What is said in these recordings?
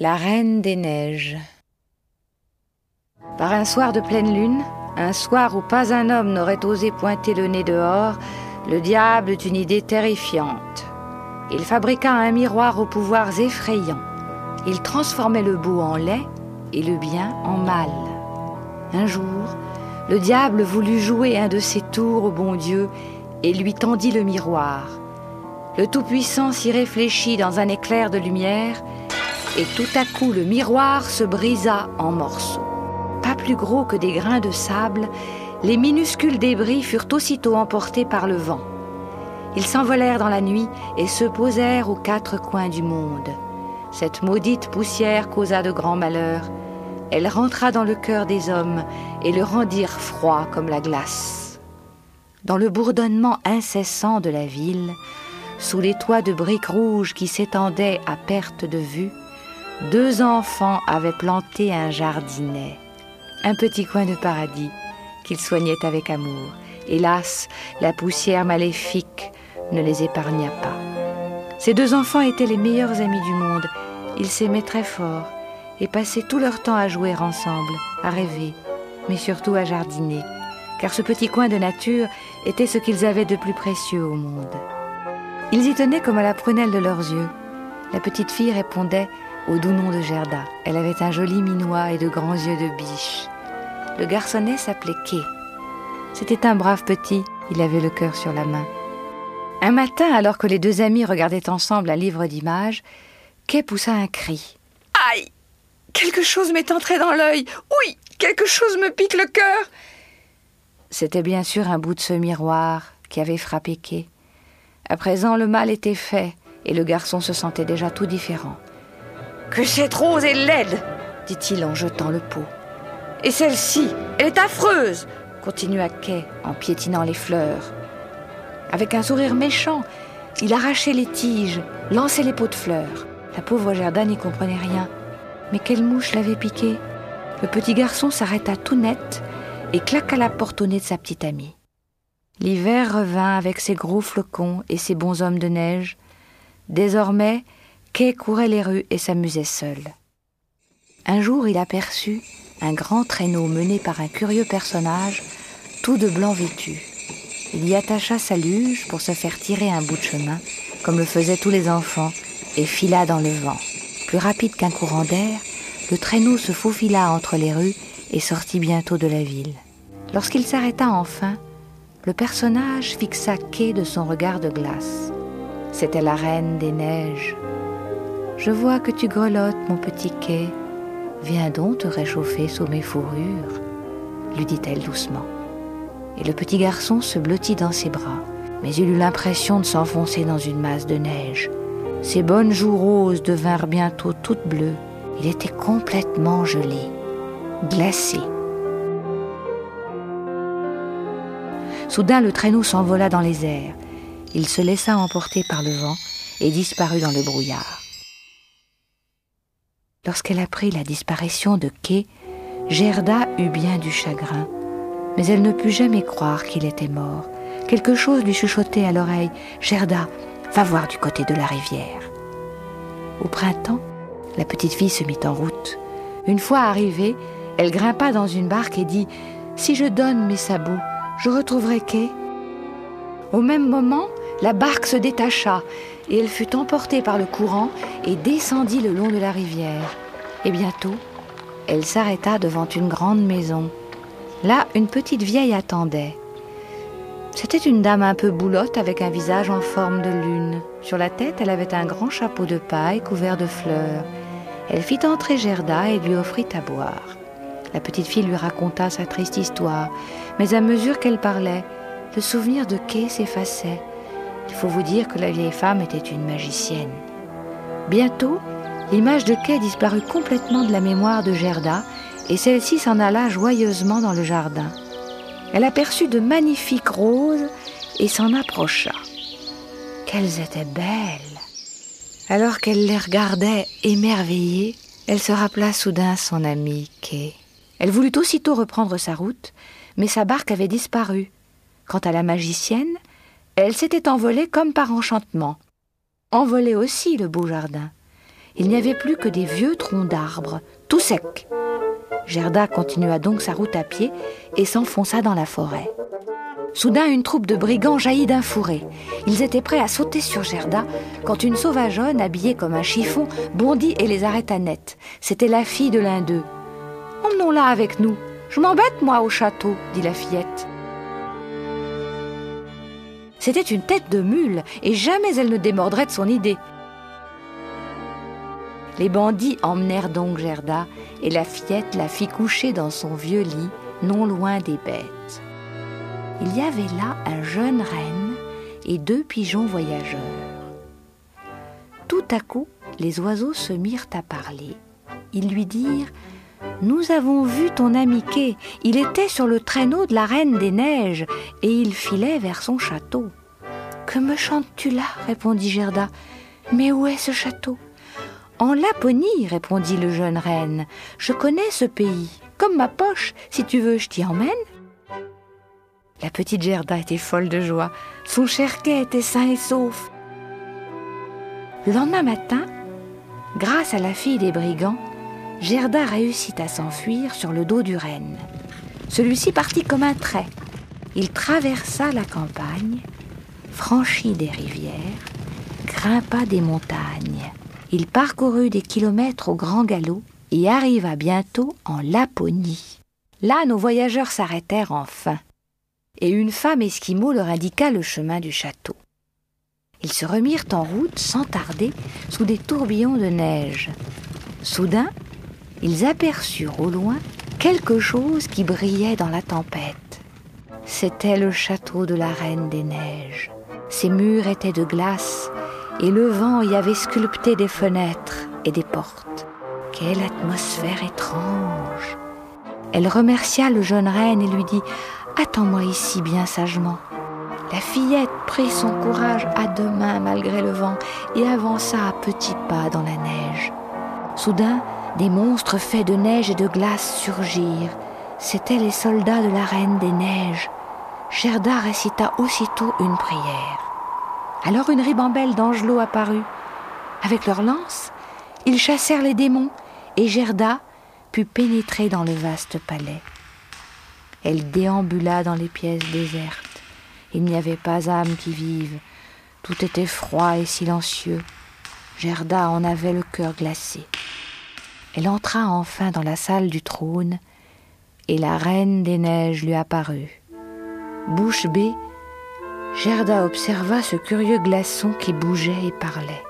La Reine des Neiges. Par un soir de pleine lune, un soir où pas un homme n'aurait osé pointer le nez dehors, le diable eut une idée terrifiante. Il fabriqua un miroir aux pouvoirs effrayants. Il transformait le beau en laid et le bien en mal. Un jour, le diable voulut jouer un de ses tours au bon Dieu et lui tendit le miroir. Le Tout-Puissant s'y réfléchit dans un éclair de lumière et tout à coup le miroir se brisa en morceaux. Pas plus gros que des grains de sable, les minuscules débris furent aussitôt emportés par le vent. Ils s'envolèrent dans la nuit et se posèrent aux quatre coins du monde. Cette maudite poussière causa de grands malheurs. Elle rentra dans le cœur des hommes et le rendirent froid comme la glace. Dans le bourdonnement incessant de la ville, sous les toits de briques rouges qui s'étendaient à perte de vue, 2 enfants avaient planté un jardinet, un petit coin de paradis qu'ils soignaient avec amour. Hélas, la poussière maléfique ne les épargna pas. Ces 2 enfants étaient les meilleurs amis du monde. Ils s'aimaient très fort et passaient tout leur temps à jouer ensemble, à rêver, mais surtout à jardiner, car ce petit coin de nature était ce qu'ils avaient de plus précieux au monde. Ils y tenaient comme à la prunelle de leurs yeux. La petite fille répondait au doux nom de Gerda. Elle avait un joli minois et de grands yeux de biche. Le garçonnet s'appelait Kay. C'était un brave petit, il avait le cœur sur la main. Un matin, alors que les 2 amis regardaient ensemble un livre d'images, Kay poussa un cri. « Aïe! Quelque chose m'est entré dans l'œil! Oui! Quelque chose me pique le cœur !» C'était bien sûr un bout de ce miroir qui avait frappé Kay. À présent, le mal était fait et le garçon se sentait déjà tout différent. « Que cette rose est laide !» dit-il en jetant le pot. « Et celle-ci, elle est affreuse !» continua Kay en piétinant les fleurs. Avec un sourire méchant, il arrachait les tiges, lançait les pots de fleurs. La pauvre Gerda n'y comprenait rien. Mais quelle mouche l'avait piqué ? Le petit garçon s'arrêta tout net et claqua la porte au nez de sa petite amie. L'hiver revint avec ses gros flocons et ses bonshommes de neige. Désormais, Kay courait les rues et s'amusait seul. Un jour, il aperçut un grand traîneau mené par un curieux personnage, tout de blanc vêtu. Il y attacha sa luge pour se faire tirer un bout de chemin, comme le faisaient tous les enfants, et fila dans le vent. Plus rapide qu'un courant d'air, le traîneau se faufila entre les rues et sortit bientôt de la ville. Lorsqu'il s'arrêta enfin, le personnage fixa Kay de son regard de glace. C'était la Reine des Neiges. « Je vois que tu grelottes, mon petit Kay. Viens donc te réchauffer sous mes fourrures, » lui dit-elle doucement. Et le petit garçon se blottit dans ses bras, mais il eut l'impression de s'enfoncer dans une masse de neige. Ses bonnes joues roses devinrent bientôt toutes bleues. Il était complètement gelé, glacé. Soudain, le traîneau s'envola dans les airs. Il se laissa emporter par le vent et disparut dans le brouillard. Lorsqu'elle apprit la disparition de Kay, Gerda eut bien du chagrin. Mais elle ne put jamais croire qu'il était mort. Quelque chose lui chuchotait à l'oreille. « Gerda, va voir du côté de la rivière. » Au printemps, la petite fille se mit en route. Une fois arrivée, elle grimpa dans une barque et dit « Si je donne mes sabots, je retrouverai Kay. » Au même moment, la barque se détacha et elle fut emportée par le courant et descendit le long de la rivière. Et bientôt, elle s'arrêta devant une grande maison. Là, une petite vieille attendait. C'était une dame un peu boulotte avec un visage en forme de lune. Sur la tête, elle avait un grand chapeau de paille couvert de fleurs. Elle fit entrer Gerda et lui offrit à boire. La petite fille lui raconta sa triste histoire, mais à mesure qu'elle parlait, le souvenir de Kay s'effaçait. Il faut vous dire que la vieille femme était une magicienne. Bientôt, l'image de Kay disparut complètement de la mémoire de Gerda et celle-ci s'en alla joyeusement dans le jardin. Elle aperçut de magnifiques roses et s'en approcha. Qu'elles étaient belles! Alors qu'elle les regardait émerveillée, elle se rappela soudain son amie Kay. Elle voulut aussitôt reprendre sa route, mais sa barque avait disparu. Quant à la magicienne, elle s'était envolée comme par enchantement. Envolait aussi le beau jardin. Il n'y avait plus que des vieux troncs d'arbres, tout secs. Gerda continua donc sa route à pied et s'enfonça dans la forêt. Soudain, une troupe de brigands jaillit d'un fourré. Ils étaient prêts à sauter sur Gerda quand une sauvageonne, habillée comme un chiffon, bondit et les arrêta net. C'était la fille de l'un d'eux. « Emmenons-la avec nous. Je m'embête, moi, au château, » dit la fillette. C'était une tête de mule et jamais elle ne démordrait de son idée. Les bandits emmenèrent donc Gerda et la fillette la fit coucher dans son vieux lit, non loin des bêtes. Il y avait là un jeune renne et 2 pigeons voyageurs. Tout à coup, les oiseaux se mirent à parler. Ils lui dirent « Nous avons vu ton ami Quai, il était sur le traîneau de la Reine des Neiges et il filait vers son château. »« Que me chantes-tu là ?» répondit Gerda. « Mais où est ce château ?»« En Laponie, répondit le jeune renne. Je connais ce pays, comme ma poche. Si tu veux, je t'y emmène. » La petite Gerda était folle de joie. Son cher Quai était sain et sauf. Le lendemain matin, grâce à la fille des brigands, Gerda réussit à s'enfuir sur le dos du renne. Celui-ci partit comme un trait. Il traversa la campagne, franchit des rivières, grimpa des montagnes. Il parcourut des kilomètres au grand galop et arriva bientôt en Laponie. Là, nos voyageurs s'arrêtèrent enfin, et une femme esquimau leur indiqua le chemin du château. Ils se remirent en route sans tarder sous des tourbillons de neige. Soudain, ils aperçurent au loin quelque chose qui brillait dans la tempête. C'était le château de la Reine des Neiges. Ses murs étaient de glace et le vent y avait sculpté des fenêtres et des portes. Quelle atmosphère étrange! Elle remercia le jeune renne et lui dit « Attends-moi ici bien sagement. » La fillette prit son courage à 2 mains malgré le vent et avança à petits pas dans la neige. Soudain, des monstres faits de neige et de glace surgirent. C'étaient les soldats de la Reine des Neiges. Gerda récita aussitôt une prière. Alors une ribambelle d'angelots apparut. Avec leurs lances, ils chassèrent les démons et Gerda put pénétrer dans le vaste palais. Elle déambula dans les pièces désertes. Il n'y avait pas âme qui vive. Tout était froid et silencieux. Gerda en avait le cœur glacé. Elle entra enfin dans la salle du trône et la Reine des Neiges lui apparut. Bouche bée, Gerda observa ce curieux glaçon qui bougeait et parlait.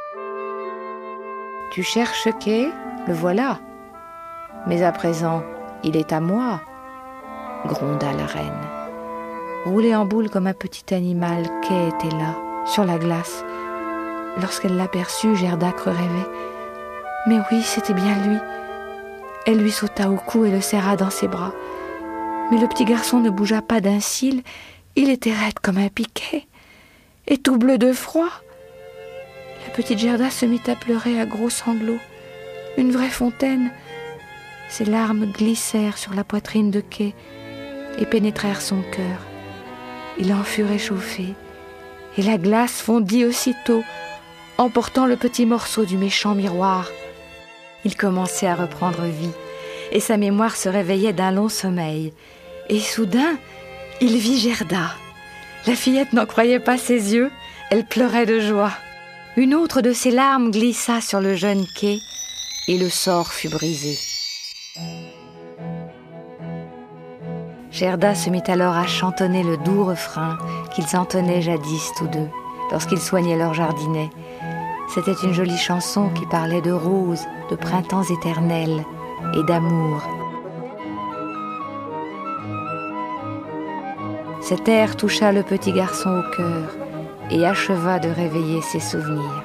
« Tu cherches Quai ? Le voilà. Mais à présent, il est à moi, » gronda la reine. Roulé en boule comme un petit animal, Quai était là, sur la glace. Lorsqu'elle l'aperçut, Gerda crut rêver. Mais oui, c'était bien lui. Elle lui sauta au cou et le serra dans ses bras. Mais le petit garçon ne bougea pas d'un cil. Il était raide comme un piquet et tout bleu de froid. La petite Gerda se mit à pleurer à gros sanglots. Une vraie fontaine. Ses larmes glissèrent sur la poitrine de Quai et pénétrèrent son cœur. Il en fut réchauffé et la glace fondit aussitôt, emportant le petit morceau du méchant miroir. Il commençait à reprendre vie et sa mémoire se réveillait d'un long sommeil. Et soudain, il vit Gerda. La fillette n'en croyait pas ses yeux, elle pleurait de joie. Une autre de ses larmes glissa sur le jeune Quai et le sort fut brisé. Gerda se mit alors à chantonner le doux refrain qu'ils entonnaient jadis tous deux, lorsqu'ils soignaient leur jardinet. C'était une jolie chanson qui parlait de roses, de printemps éternels et d'amour. Cet air toucha le petit garçon au cœur et acheva de réveiller ses souvenirs.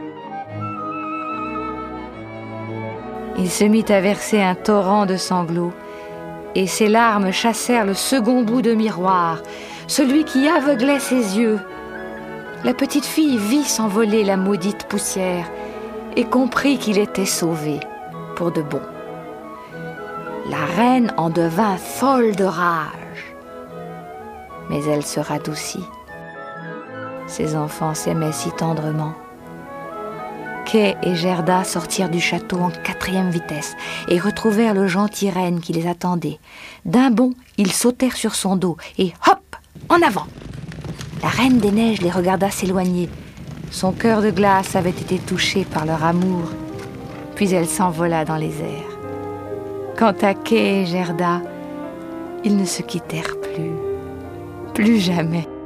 Il se mit à verser un torrent de sanglots et ses larmes chassèrent le second bout de miroir, celui qui aveuglait ses yeux. La petite fille vit s'envoler la maudite poussière et comprit qu'il était sauvé pour de bon. La reine en devint folle de rage, mais elle se radoucit. Ses enfants s'aimaient si tendrement. Kay et Gerda sortirent du château en 4e vitesse et retrouvèrent le gentil renne qui les attendait. D'un bond, ils sautèrent sur son dos et hop, en avant. La Reine des Neiges les regarda s'éloigner. Son cœur de glace avait été touché par leur amour. Puis elle s'envola dans les airs. Quant à Kay et Gerda, ils ne se quittèrent plus jamais.